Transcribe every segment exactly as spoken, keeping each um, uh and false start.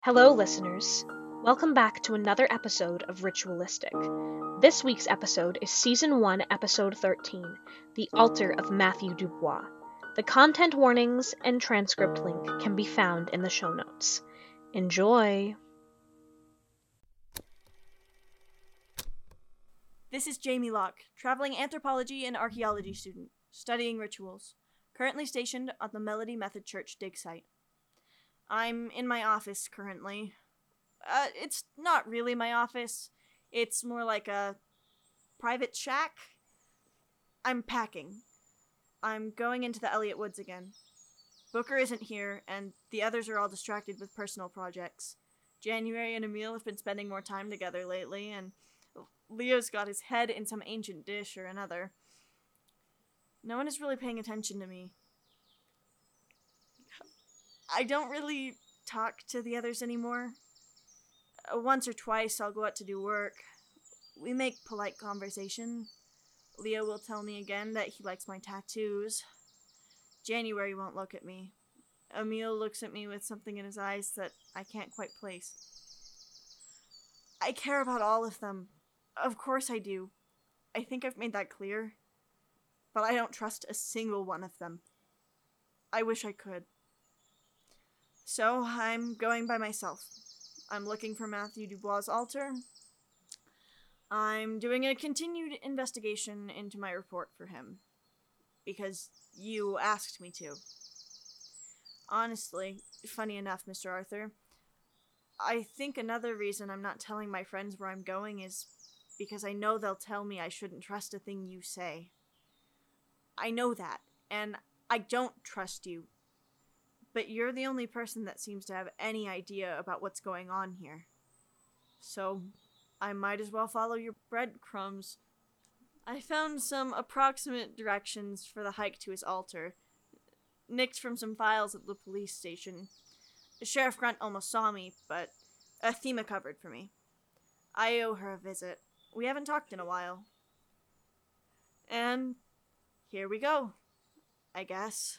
Hello, listeners. Welcome back to another episode of Ritualistic. This week's episode is Season one, Episode thirteen, The Altar of Matthew Dubois. The content warnings and transcript link can be found in the show notes. Enjoy! This is Jamie Locke, traveling anthropology and archaeology student, studying rituals, currently stationed at the Melody Method Church dig site. I'm in my office currently. Uh, it's not really my office. It's more like a private shack. I'm packing. I'm going into the Elliott Woods again. Booker isn't here, and the others are all distracted with personal projects. January and Emil have been spending more time together lately, and Leo's got his head in some ancient dish or another. No one is really paying attention to me. I don't really talk to the others anymore. Uh, once or twice I'll go out to do work. We make polite conversation. Leo will tell me again that he likes my tattoos. January won't look at me. Emil looks at me with something in his eyes that I can't quite place. I care about all of them. Of course I do. I think I've made that clear. But I don't trust a single one of them. I wish I could. So, I'm going by myself. I'm looking for Matthew Dubois' altar. I'm doing a continued investigation into my report for him. Because you asked me to. Honestly, funny enough, Mister Arthur, I think another reason I'm not telling my friends where I'm going is because I know they'll tell me I shouldn't trust a thing you say. I know that, and I don't trust you. But you're the only person that seems to have any idea about what's going on here. So, I might as well follow your breadcrumbs. I found some approximate directions for the hike to his altar, nicked from some files at the police station. Sheriff Grunt almost saw me, but Athema covered for me. I owe her a visit. We haven't talked in a while. And here we go, I guess.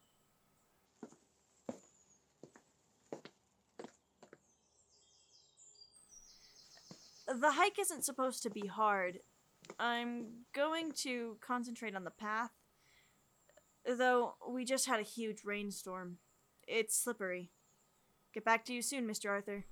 The hike isn't supposed to be hard. I'm going to concentrate on the path. Though, we just had a huge rainstorm. It's slippery. Get back to you soon, Mister Arthur.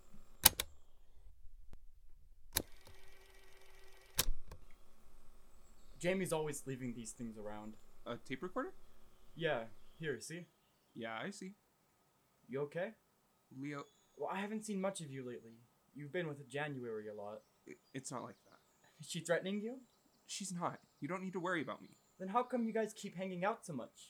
Jamie's always leaving these things around. A tape recorder? Yeah, here, see? Yeah, I see. You okay? Leo, Well, I haven't seen much of you lately. You've been with January a lot. it, it's not like that. Is she threatening you? She's not. You don't need to worry about me. Then how come you guys keep hanging out so much?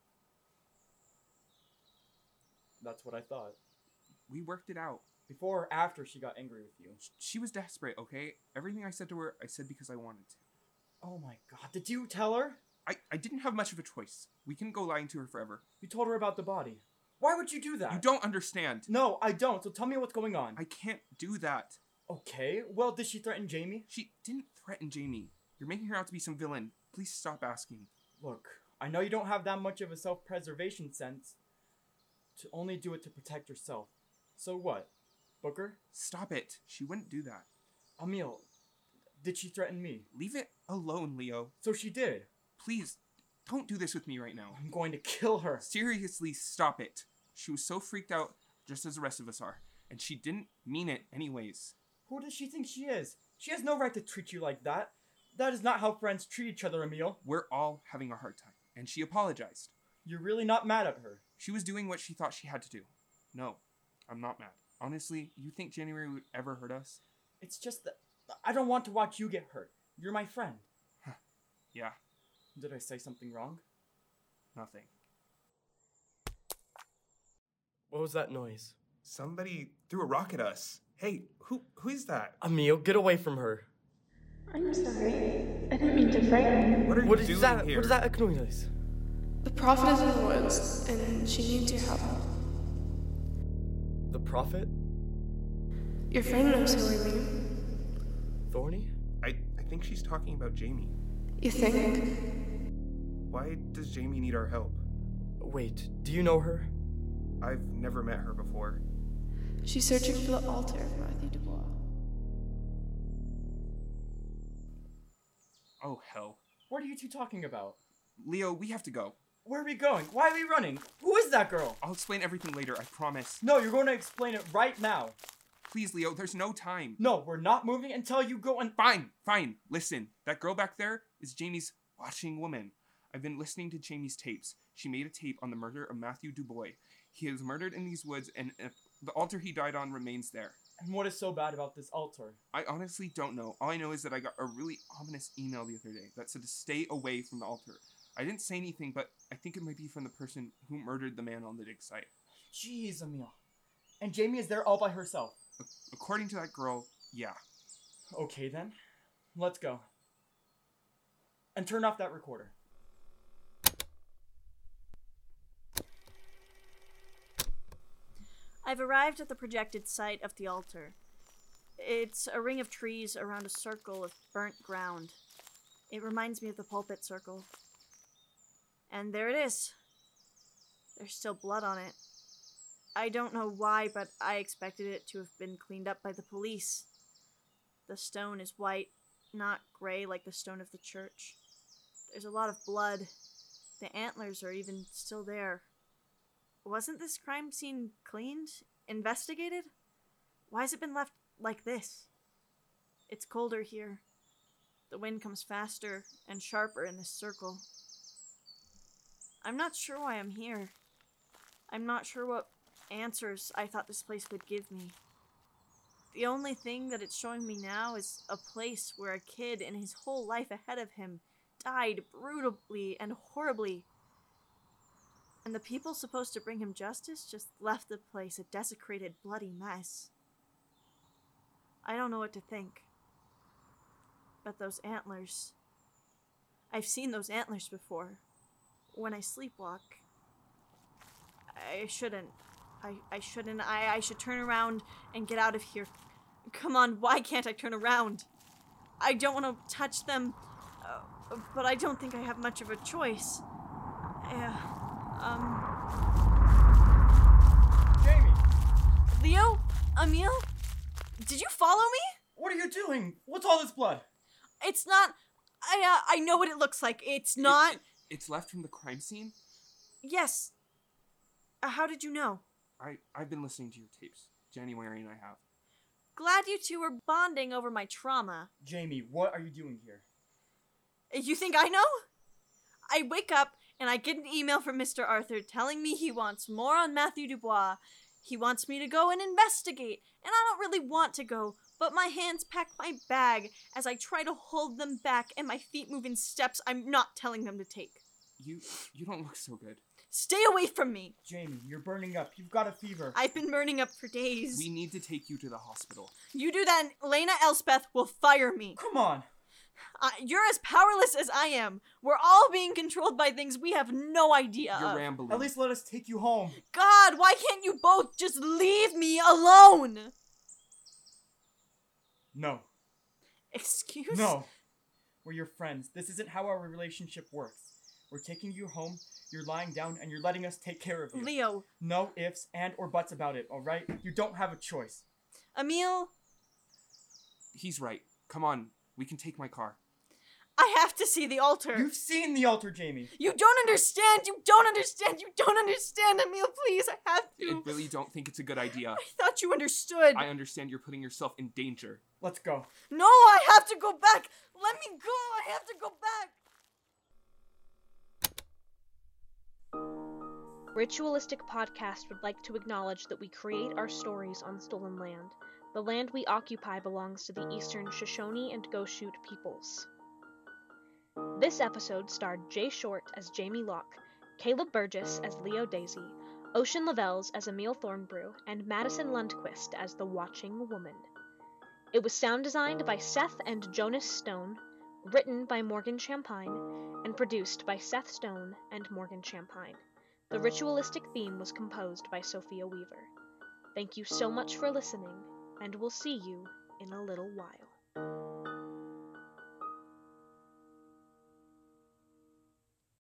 That's what I thought. We worked it out. Before or after she got angry with you? Sh- She was desperate, okay? Everything I said to her, I said because I wanted to. Oh my god, did you tell her? I, I didn't have much of a choice. We can go lying to her forever. You told her about the body. Why would you do that? You don't understand. No, I don't, so tell me what's going on. I can't do that. Okay, well, did she threaten Jamie? She didn't threaten Jamie. You're making her out to be some villain. Please stop asking. Look, I know you don't have that much of a self-preservation sense to only do it to protect yourself. So what? Booker? Stop it. She wouldn't do that. Emil, did she threaten me? Leave it alone, Leo. So she did. Please, don't do this with me right now. I'm going to kill her. Seriously, stop it. She was so freaked out, just as the rest of us are. And she didn't mean it anyways. Who does she think she is? She has no right to treat you like that. That is not how friends treat each other, Emil. We're all having a hard time. And she apologized. You're really not mad at her. She was doing what she thought she had to do. No, I'm not mad. Honestly, you think January would ever hurt us? It's just that I don't want to watch you get hurt. You're my friend. Yeah, Did I say something wrong? nothing. What was that noise? Somebody threw a rock at us. Hey, who who is that? Emil, get away from her. I'm sorry. I didn't mean to frighten you. What are What you is doing that? here? What is that noise? The prophet is in the woods, and she needs your help. The prophet? Your friend knows who I mean. Thorny? I, I think she's talking about Jamie. You think? Why does Jamie need our help? Wait, do you know her? I've never met her before. She's searching for the altar of Matthew Dubois. Oh, hell. What are you two talking about? Leo, we have to go. Where are we going? Why are we running? Who is that girl? I'll explain everything later, I promise. No, you're going to explain it right now. Please, Leo, there's no time. No, we're not moving until you go and... Fine, fine. Listen, that girl back there is Jamie's watching woman. I've been listening to Jamie's tapes. She made a tape on the murder of Matthew Dubois. He was murdered in these woods, and uh, the altar he died on remains there. And what is so bad about this altar? I honestly don't know. All I know is that I got a really ominous email the other day that said to stay away from the altar. I didn't say anything, but I think it might be from the person who murdered the man on the dig site. Jeez, Emil. And Jamie is there all by herself? According to that girl, yeah. Okay then, let's go. And turn off that recorder. I've arrived at the projected site of the altar. It's a ring of trees around a circle of burnt ground. It reminds me of the pulpit circle. And there it is. There's still blood on it. I don't know why, but I expected it to have been cleaned up by the police. The stone is white, not gray like the stone of the church. There's a lot of blood. The antlers are even still there. Wasn't this crime scene cleaned? Investigated? Why has it been left like this? It's colder here. The wind comes faster and sharper in this circle. I'm not sure why I'm here. I'm not sure what answers I thought this place would give me. The only thing that it's showing me now is a place where a kid and his whole life ahead of him died brutally and horribly. And the people supposed to bring him justice just left the place a desecrated, bloody mess. I don't know what to think. But those antlers... I've seen those antlers before. When I sleepwalk. I shouldn't. I, I shouldn't. I, I should turn around and get out of here. Come on, why can't I turn around? I don't want to touch them, uh, but I don't think I have much of a choice. Uh, um... Jamie! Leo? Emil? Did you follow me? What are you doing? What's all this blood? It's not... I, uh, I know what it looks like. It's not... It, it, it's left from the crime scene? Yes. Uh, how did you know? I, I've been listening to your tapes. January and I have. Glad you two were bonding over my trauma. Jamie, what are you doing here? You think I know? I wake up and I get an email from Mister Arthur telling me he wants more on Matthew Dubois. He wants me to go and investigate, and I don't really want to go, but my hands pack my bag as I try to hold them back and my feet move in steps I'm not telling them to take. You you don't look so good. Stay away from me! Jamie, you're burning up. You've got a fever. I've been burning up for days. We need to take you to the hospital. You do that and Elena Elspeth will fire me. Come on. Uh, you're as powerless as I am. We're all being controlled by things we have no idea You're of. rambling. At least let us take you home. God, why can't you both just leave me alone? No. Excuse? No. We're your friends. This isn't how our relationship works. We're taking you home, you're lying down, and you're letting us take care of you. Leo. No ifs and or buts about it, alright? You don't have a choice. Emil. He's right. Come on, we can take my car. I have to see the altar. You've seen the altar, Jamie. You don't understand. You don't understand. You don't understand, Emil. Please, I have to. I really don't think it's a good idea. I thought you understood. I understand you're putting yourself in danger. Let's go. No, I have to go back. Let me go. I have to go back. Ritualistic Podcast would like to acknowledge that we create our stories on stolen land. The land we occupy belongs to the Eastern Shoshone and Goshute peoples. This episode starred Jay Short as Jamie Locke, Caleb Burgess as Leo Daisy, Ocean Lavelles as Emil Thornbrew, and Madison Lundquist as the Watching Woman. It was sound designed by Seth and Jonas Stone, written by Morgan Champagne, and produced by Seth Stone and Morgan Champagne. The ritualistic theme was composed by Sophia Weaver. Thank you so much for listening, and we'll see you in a little while.